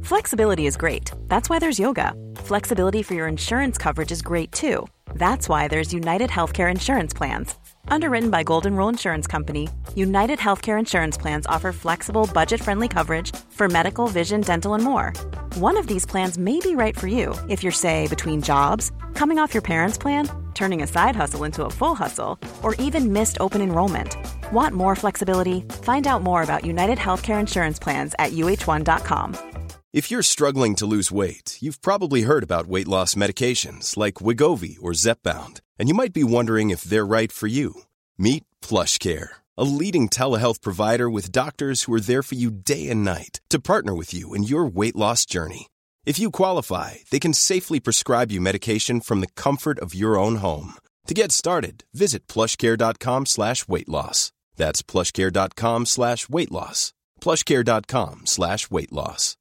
Flexibility is great. That's why there's yoga. Flexibility for your insurance coverage is great too. That's why there's United Healthcare Insurance Plans. Underwritten by Golden Rule Insurance Company, United Healthcare Insurance Plans offer flexible, budget-friendly coverage for medical, vision, dental, and more. One of these plans may be right for you if you're, say, between jobs, coming off your parents' plan, turning a side hustle into a full hustle, or even missed open enrollment. Want more flexibility? Find out more about United Healthcare Insurance Plans at uh1.com. If you're struggling to lose weight, you've probably heard about weight loss medications like Wegovy or Zepbound, and you might be wondering if they're right for you. Meet PlushCare, a leading telehealth provider with doctors who are there for you day and night to partner with you in your weight loss journey. If you qualify, they can safely prescribe you medication from the comfort of your own home. To get started, visit plushcare.com/weight-loss. That's plushcare.com/weight-loss. plushcare.com/weight loss.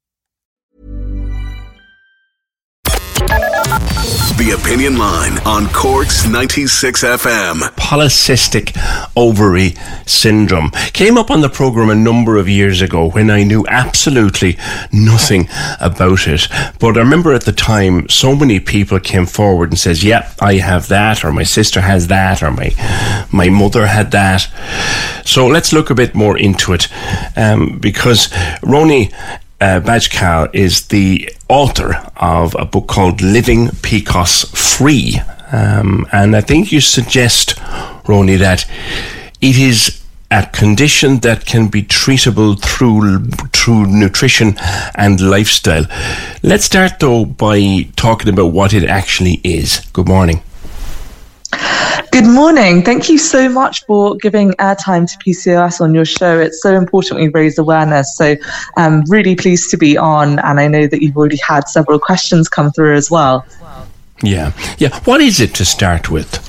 The Opinion Line on Cork's 96 FM. Polycystic ovary syndrome came up on the programme a number of years ago when I knew absolutely nothing about it. But I remember at the time so many people came forward and says, yeah, I have that, or my sister has that, or my mother had that. So let's look a bit more into it, because Roni Bajkal is the author of a book called Living PCOS Free. And I think you suggest, Roni, that it is a condition that can be treatable through nutrition and lifestyle. Let's start, though, by talking about what it actually is. Good morning. Good morning. Thank you so much for giving airtime to PCOS on your show. It's so important we raise awareness. So I'm really pleased to be on, and I know that you've already had several questions come through as well. Yeah. What is it to start with?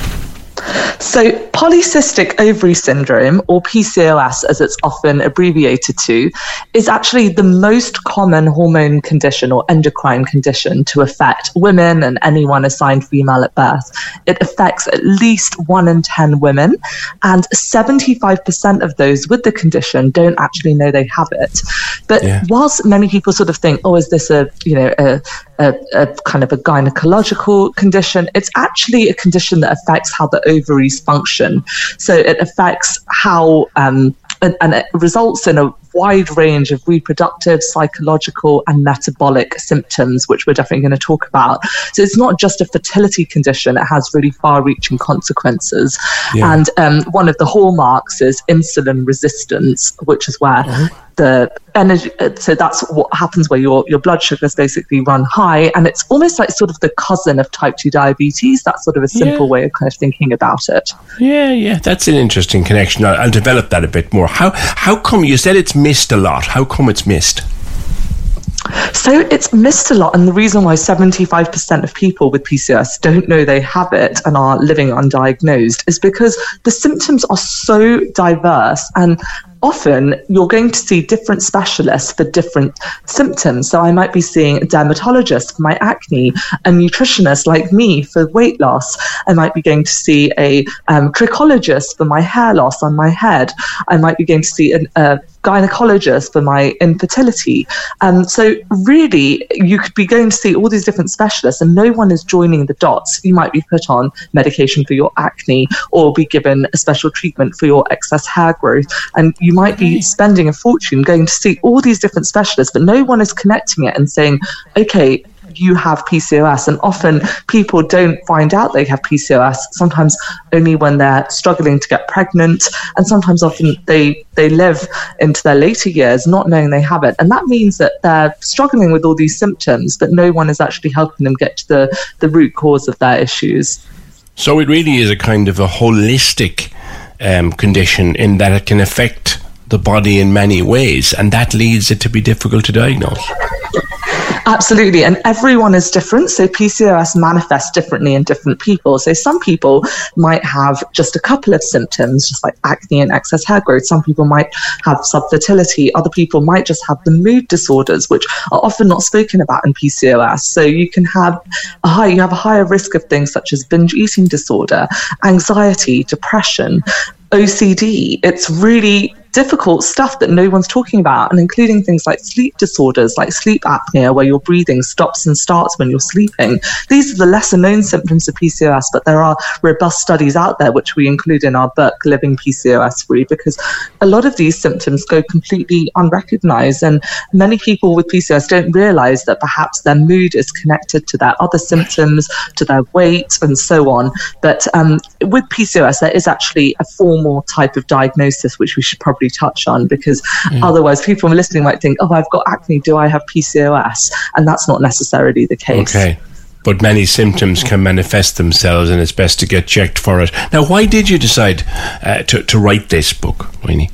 So polycystic ovary syndrome, or PCOS as it's often abbreviated to, is actually the most common hormone condition or endocrine condition to affect women and anyone assigned female at birth. It affects at least 1 in 10 women, and 75% of those with the condition don't actually know they have it. But whilst many people sort of think, is this a kind of a gynecological condition, it's actually a condition that affects how the ovaries function. So it affects how, and it results in a wide range of reproductive, psychological and metabolic symptoms, which we're definitely going to talk about. So it's not just a fertility condition, it has really far-reaching consequences. And one of the hallmarks is insulin resistance, which is where the energy, so that's what happens where your blood sugars basically run high, and it's almost like sort of the cousin of type 2 diabetes. That's sort of a simple way of kind of thinking about it. Yeah, that's an interesting connection. I'll develop that a bit more. How come you said it's missed a lot? How come it's missed? So it's missed a lot, and the reason why 75% of people with PCOS don't know they have it and are living undiagnosed is because the symptoms are so diverse, and often you're going to see different specialists for different symptoms. So I might be seeing a dermatologist for my acne, a nutritionist like me for weight loss. I might be going to see a trichologist for my hair loss on my head. I might be going to see a gynecologist for my infertility. So really, you could be going to see all these different specialists and no one is joining the dots. You might be put on medication for your acne or be given a special treatment for your excess hair growth. And you might be spending a fortune going to see all these different specialists, but no one is connecting it and saying, okay, you have PCOS. And often people don't find out they have PCOS, sometimes only when they're struggling to get pregnant, and sometimes often they live into their later years not knowing they have it. And that means that they're struggling with all these symptoms, but no one is actually helping them get to the root cause of their issues. So it really is a kind of a holistic condition in that it can affect the body in many ways, and that leads it to be difficult to diagnose. Absolutely. And everyone is different. So PCOS manifests differently in different people. So some people might have just a couple of symptoms, just like acne and excess hair growth. Some people might have subfertility. Other people might just have the mood disorders, which are often not spoken about in PCOS. So you can have a higher risk of things such as binge eating disorder, anxiety, depression, OCD. It's really difficult stuff that no one's talking about, and including things like sleep disorders, like sleep apnea, where your breathing stops and starts when you're sleeping. These are the lesser known symptoms of PCOS, but there are robust studies out there, which we include in our book, Living PCOS Free, because a lot of these symptoms go completely unrecognized, and many people with PCOS don't realize that perhaps their mood is connected to their other symptoms, to their weight, and so on. But with PCOS, there is actually a formal type of diagnosis, which we should probably touch on, because otherwise people listening might think, oh, I've got acne, do I have PCOS? And that's not necessarily the case. Okay. But many symptoms can manifest themselves, and it's best to get checked for it. Now, why did you decide to write this book, Winnie?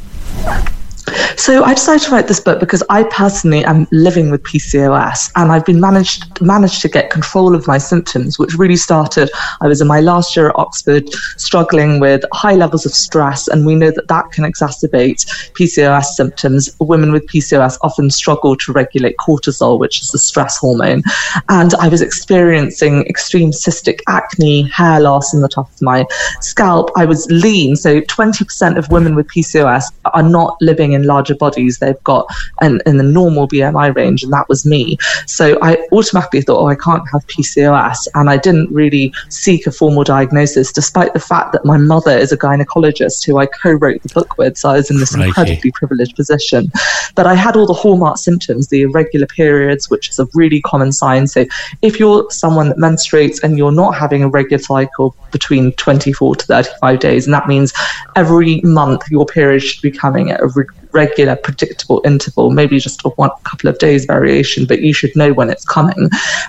So I decided to write this book because I personally am living with PCOS, and I've been managed to get control of my symptoms, which really started, I was in my last year at Oxford struggling with high levels of stress, and we know that that can exacerbate PCOS symptoms. Women with PCOS often struggle to regulate cortisol, which is the stress hormone, and I was experiencing extreme cystic acne, hair loss in the top of my scalp. I was lean, so 20% of women with PCOS are not living in larger bodies. They've got in the normal BMI range, and that was me. So I automatically thought, oh, I can't have PCOS, and I didn't really seek a formal diagnosis, despite the fact that my mother is a gynecologist who I co-wrote the book with, so I was in this incredibly privileged position. But I had all the hallmark symptoms, the irregular periods, which is a really common sign. So if you're someone that menstruates and you're not having a regular cycle between 24 to 35 days, and that means every month your period should be coming at a regular, predictable interval, maybe just a couple of days variation, but you should know when it's coming.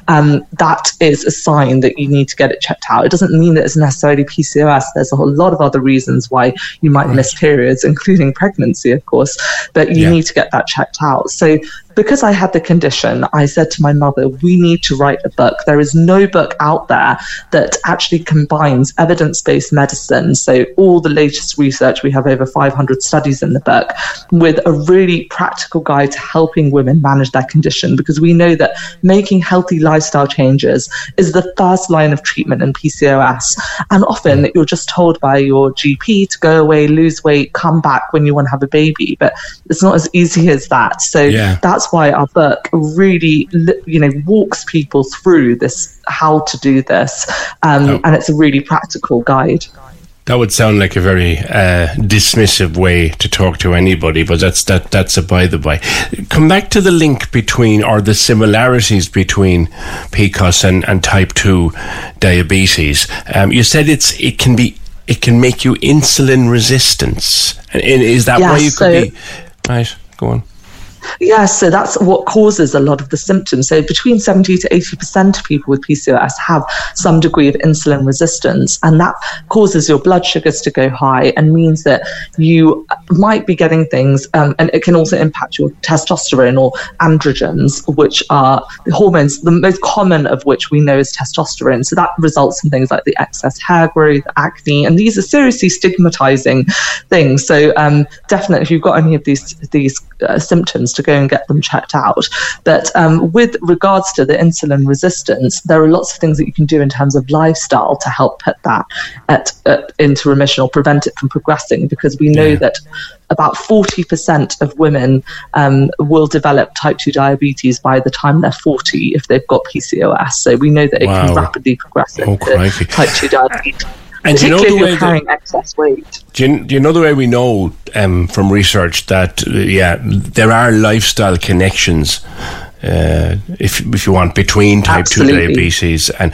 That is a sign that you need to get it checked out. It doesn't mean that it's necessarily PCOS. There's a whole lot of other reasons why you might miss periods, including pregnancy, of course, but you need to get that checked out. So because I had the condition, I said to my mother, we need to write a book. There is no book out there that actually combines evidence-based medicine, so all the latest research, we have over 500 studies in the book, with a really practical guide to helping women manage their condition, because we know that making healthy lifestyle changes is the first line of treatment in PCOS. And often you're just told by your GP to go away, lose weight, come back when you want to have a baby, but it's not as easy as that. So that's why our book really, walks people through this, how to do this, and it's a really practical guide. That would sound like a very dismissive way to talk to anybody, but that's a by the by. Come back to the link between, or the similarities between PCOS and type 2 diabetes. You said it can make you insulin resistant. Is that why you could be right? Go on. Yeah, so that's what causes a lot of the symptoms. So between 70 to 80% of people with PCOS have some degree of insulin resistance, and that causes your blood sugars to go high and means that you might be getting things, and it can also impact your testosterone or androgens, which are the hormones, the most common of which we know is testosterone. So that results in things like the excess hair growth, acne, and these are seriously stigmatizing things. So definitely, if you've got any of these symptoms, to go and get them checked out. But with regards to the insulin resistance, there are lots of things that you can do in terms of lifestyle to help put that into remission or prevent it from progressing, because we know that about 40% of women will develop type 2 diabetes by the time they're 40 if they've got PCOS. So we know that it can rapidly progress into type 2 diabetes. And do you know the way carrying excess weight? Do you know the way we know from research that there are lifestyle connections, if you want, between type 2 diabetes and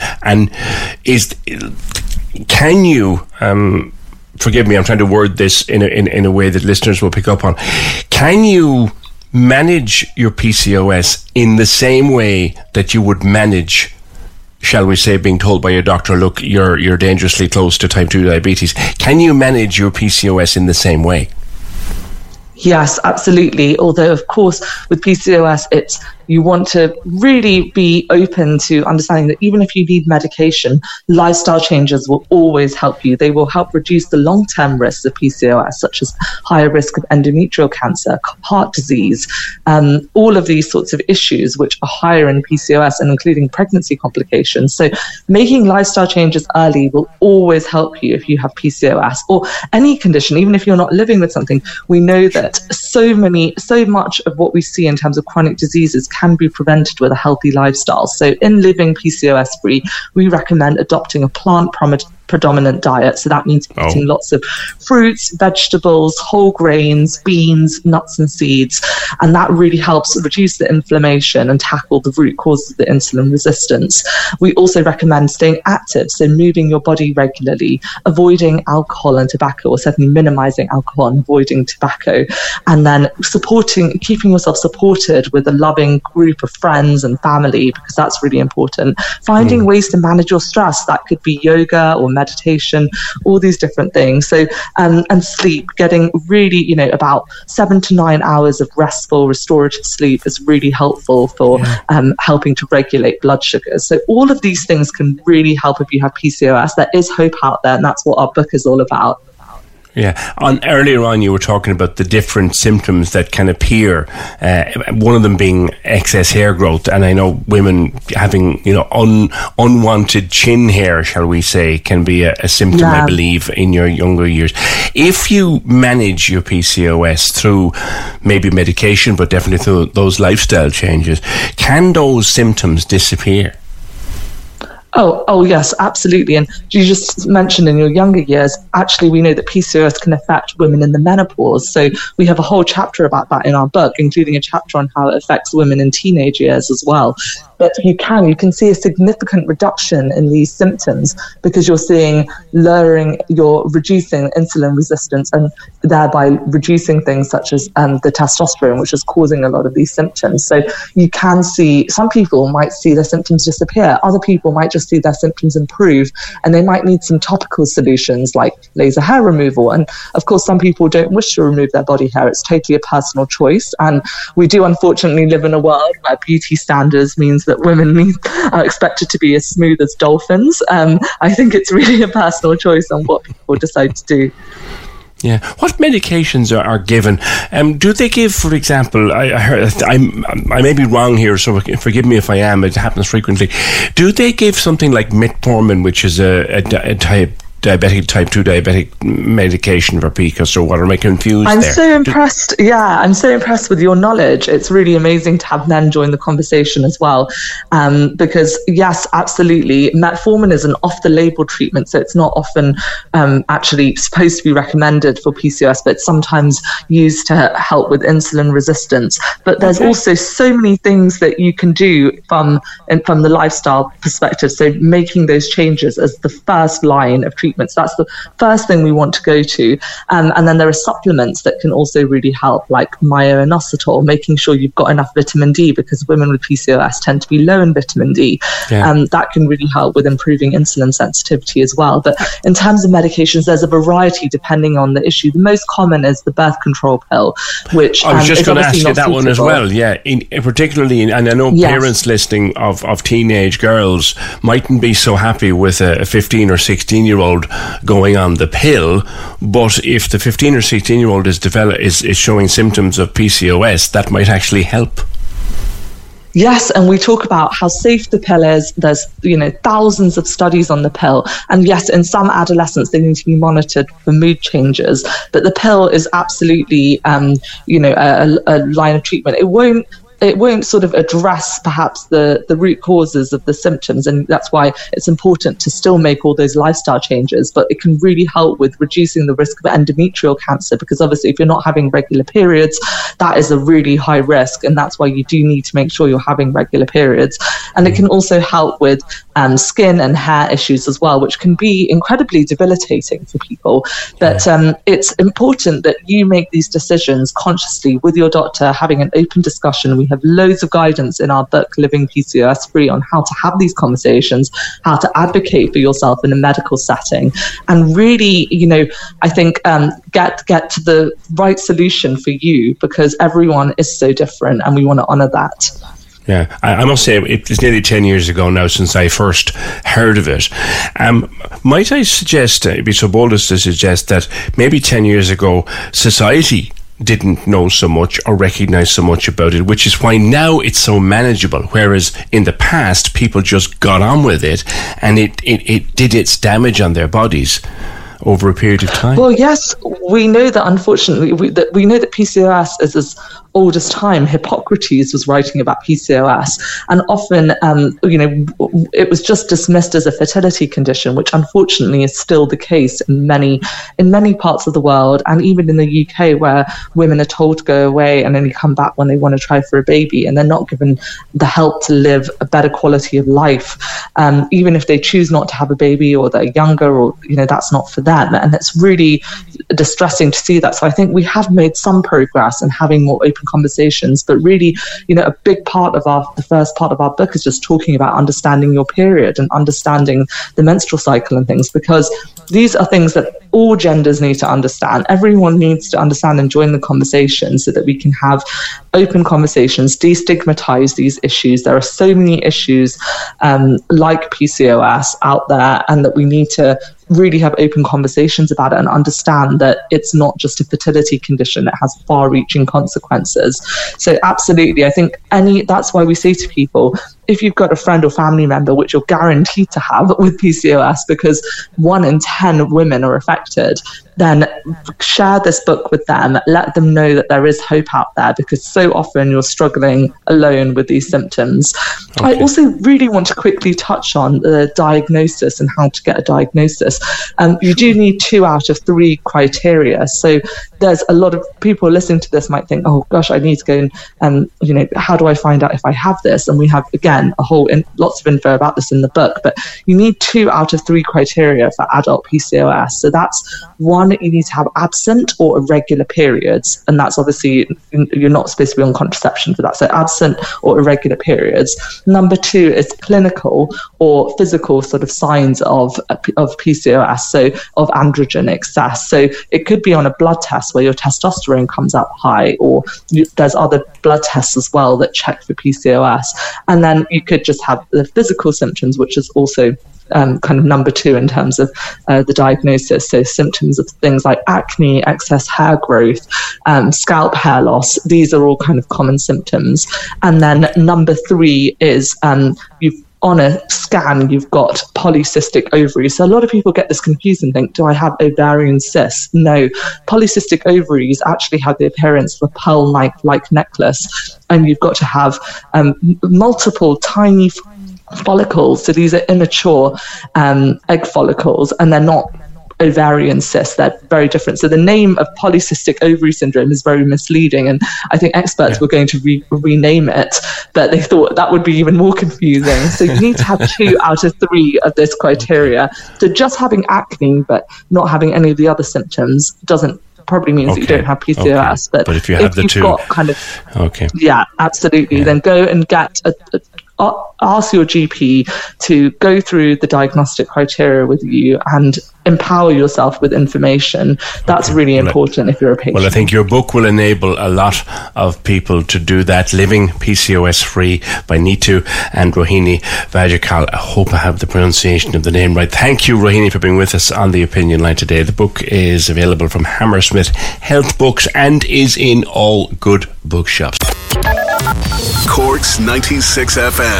can you forgive me, I'm trying to word this in a way that listeners will pick up on. Can you manage your PCOS in the same way that you would manage, shall we say, being told by your doctor, look, you're dangerously close to type 2 diabetes? Can you manage your PCOS in the same way? Yes, absolutely. Although, of course, with PCOS, it's you want to really be open to understanding that even if you need medication, lifestyle changes will always help you. They will help reduce the long-term risks of PCOS, such as higher risk of endometrial cancer, heart disease, all of these sorts of issues which are higher in PCOS, and including pregnancy complications. So making lifestyle changes early will always help you if you have PCOS or any condition. Even if you're not living with something, we know that so much of what we see in terms of chronic diseases can be prevented with a healthy lifestyle. So in living PCOS free, we recommend adopting a plant predominant diet. So that means eating lots of fruits, vegetables, whole grains, beans, nuts and seeds. And that really helps reduce the inflammation and tackle the root causes of the insulin resistance. We also recommend staying active, so moving your body regularly, avoiding alcohol and tobacco, or certainly minimizing alcohol and avoiding tobacco, and then keeping yourself supported with a loving group of friends and family, because that's really important. Finding ways to manage your stress. That could be yoga or meditation, all these different things. So, and sleep, getting really, about 7 to 9 hours of restful, restorative sleep is really helpful for helping to regulate blood sugars. So all of these things can really help if you have PCOS. There is hope out there, and that's what our book is all about. Yeah. Earlier on, you were talking about the different symptoms that can appear. One of them being excess hair growth, and I know women having, unwanted chin hair, shall we say, can be a symptom, I believe, in your younger years. If you manage your PCOS through maybe medication, but definitely through those lifestyle changes, can those symptoms disappear? Oh, yes, absolutely. And you just mentioned in your younger years, actually, we know that PCOS can affect women in the menopause. So we have a whole chapter about that in our book, including a chapter on how it affects women in teenage years as well. But you can see a significant reduction in these symptoms because you're reducing insulin resistance and thereby reducing things such as the testosterone, which is causing a lot of these symptoms. So you can see some people might see their symptoms disappear. Other people might just see their symptoms improve, and they might need some topical solutions like laser hair removal. And of course, some people don't wish to remove their body hair. It's totally a personal choice. And we do unfortunately live in a world where beauty standards means that women are expected to be as smooth as dolphins. I think it's really a personal choice on what people decide to do. Yeah. What medications are given? Do they give, for example, I heard, I may be wrong here, so forgive me if I am, it happens frequently. Do they give something like metformin, which is a type 2 diabetic medication for PCOS, or what? Am I confused there? I'm so impressed with your knowledge. It's really amazing to have men join the conversation as well, because yes, absolutely, metformin is an off-the-label treatment, so it's not often actually supposed to be recommended for PCOS, but it's sometimes used to help with insulin resistance. But there's also so many things that you can do from the lifestyle perspective, so making those changes as the first line of treatment. That's the first thing we want to go to. And then there are supplements that can also really help, like myo-inositol, making sure you've got enough vitamin D, because women with PCOS tend to be low in vitamin D. That can really help with improving insulin sensitivity as well. But in terms of medications, there's a variety depending on the issue. The most common is the birth control pill, which I was just going to ask you that one as well. Yeah, particularly, and I know parents listening of teenage girls mightn't be so happy with a 15 or 16-year-old going on the pill, but if the 15 or 16-year-old is showing symptoms of PCOS, that might actually help. Yes, and we talk about how safe the pill is. There's, thousands of studies on the pill. And yes, in some adolescents, they need to be monitored for mood changes. But the pill is absolutely, a line of treatment. It won't sort of address perhaps the root causes of the symptoms, and that's why it's important to still make all those lifestyle changes. But it can really help with reducing the risk of endometrial cancer, because obviously if you're not having regular periods, that is a really high risk, and that's why you do need to make sure you're having regular periods. And it can also help with skin and hair issues as well, which can be incredibly debilitating for people. But it's important that you make these decisions consciously with your doctor, having an open discussion. We have loads of guidance in our book, Living PCOS Free, on how to have these conversations, how to advocate for yourself in a medical setting, and really, I think get to the right solution for you, because everyone is so different, and we want to honor that. Yeah, I must say it's nearly 10 years ago now since I first heard of it. Might I suggest, be so bold as to suggest that maybe 10 years ago society didn't know so much or recognize so much about it, which is why now it's so manageable, whereas in the past people just got on with it and it did its damage on their bodies over a period of time? Well, yes, we know that unfortunately, we know that PCOS is as old as time. Hippocrates was writing about PCOS, and often, it was just dismissed as a fertility condition, which unfortunately is still the case in many parts of the world, and even in the UK, where women are told to go away and only come back when they want to try for a baby, and they're not given the help to live a better quality of life, even if they choose not to have a baby or they're younger, or that's not for them. And it's really distressing to see that. So I think we have made some progress in having more open conversations, but really, a big part of the first part of our book is just talking about understanding your period and understanding the menstrual cycle and things, because these are things that all genders need to understand. Everyone needs to understand and join the conversation so that we can have open conversations, destigmatize these issues. There are so many issues like PCOS out there, and that we need to really have open conversations about it and understand that it's not just a fertility condition. It has far-reaching consequences. So absolutely, I think that's why we say to people, if you've got a friend or family member, which you're guaranteed to have with PCOS, because 1 in 10 women are affected, then share this book with them. Let them know that there is hope out there, because so often you're struggling alone with these symptoms. Okay. I also really want to quickly touch on the diagnosis and how to get a diagnosis. You do need 2 out of 3 criteria. So there's a lot of people listening to this might think, oh gosh, I need to go and, how do I find out if I have this? And we have, again, lots of info about this in the book, but you need 2 out of 3 criteria for adult PCOS. So that's 1, you need to have absent or irregular periods. And that's obviously, you're not supposed to be on contraception for that. So absent or irregular periods. Number 2 is clinical or physical sort of signs of PCOS, so of androgen excess. So it could be on a blood test where your testosterone comes up high, or there's other blood tests as well that check for PCOS. And then you could just have the physical symptoms, which is also kind of number 2 in terms of the diagnosis. So symptoms of things like acne, excess hair growth, scalp hair loss. These are all kind of common symptoms. And then number 3 is on a scan, you've got polycystic ovaries. So a lot of people get this confused and think, do I have ovarian cysts? No, polycystic ovaries actually have the appearance of a pearl-like necklace. And you've got to have multiple tiny follicles. So these are immature egg follicles, and they're not ovarian cysts. They're very different. So the name of polycystic ovary syndrome is very misleading, and I think experts were going to rename it, but they thought that would be even more confusing. So you need to have 2 out of 3 of this criteria. So just having acne but not having any of the other symptoms probably means that you don't have PCOS. But if you have the 2, got kind of yeah, absolutely, then go and get ask your GP to go through the diagnostic criteria with you and empower yourself with information. That's really important if you're a patient. Well, I think your book will enable a lot of people to do that. Living PCOS Free by Neetu and Rohini Vajikal. I hope I have the pronunciation of the name right. Thank you, Rohini, for being with us on the Opinion Line today. The book is available from Hammersmith Health Books and is in all good bookshops. Cork's 96 FM.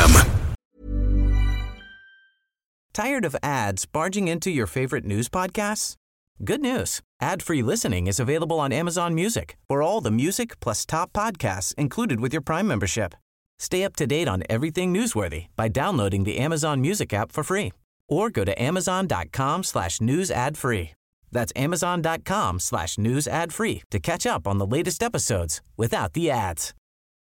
Tired of ads barging into your favorite news podcasts? Good news. Ad-free listening is available on Amazon Music for all the music plus top podcasts included with your Prime membership. Stay up to date on everything newsworthy by downloading the Amazon Music app for free, or go to amazon.com/news ad free. That's amazon.com/news ad free to catch up on the latest episodes without the ads.